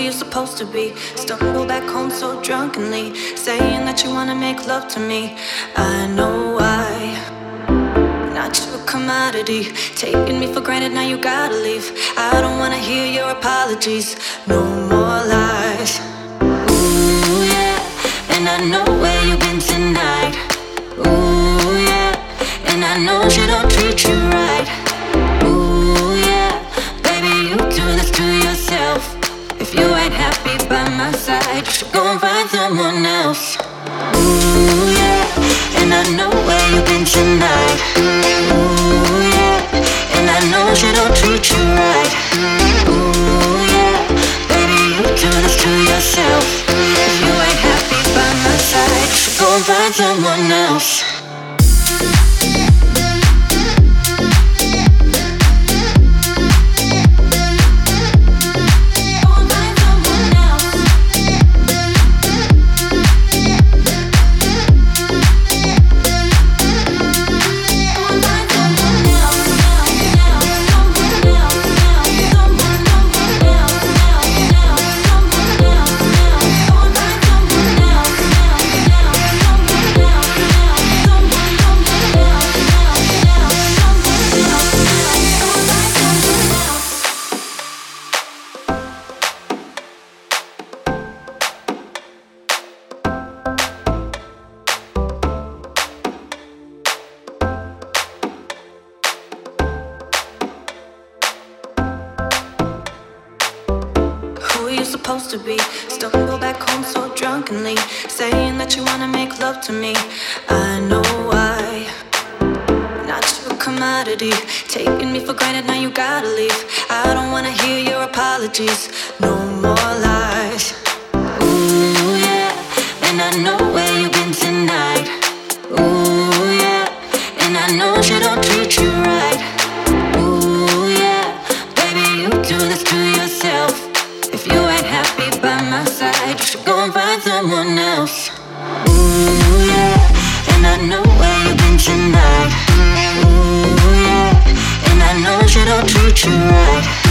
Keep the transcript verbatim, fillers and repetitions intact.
you supposed to be? Stumble back home so drunkenly, saying that you wanna make love to me. I know why. Not your commodity, taking me for granted, now you gotta leave. I don't wanna hear your apologies, no more lies. Ooh yeah, and I know where you've been tonight. Ooh yeah, and I know she don't treat you right. Ooh yeah, baby, you do this to yourself. If you ain't happy by my side, you should go and find someone else. Ooh yeah, and I know where you've been tonight. Ooh yeah, and I know she don't treat you right. Ooh yeah, baby, you do this to yourself. If you ain't happy by my side, you should go and find someone else. Supposed to be stumble back home so drunkenly, saying that you wanna make love to me. I know why. Not your commodity, taking me for granted, now you gotta leave. I don't wanna hear your apologies, no more lies. Ooh yeah, and I know where you've been tonight. Ooh yeah, and I know she don't treat you right. Ooh yeah, baby, you do this to yourself. If you ain't happy by my side, you should go and find someone else. Ooh yeah, and I know where you've been tonight. Ooh yeah, and I know she don't treat you right.